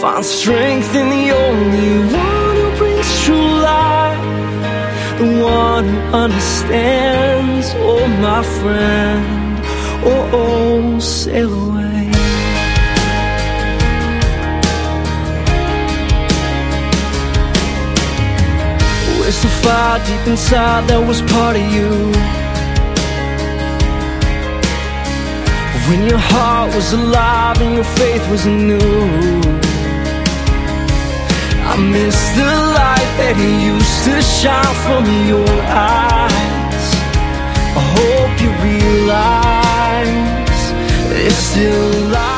Find strength in the only one who brings true life, the one who understands. Oh, my friend, oh, oh, sail away. Where's the fire deep inside that was part of you? When your heart was alive and your faith was anew. I miss the light that used to shine from your eyes. I hope you realize it's still alive.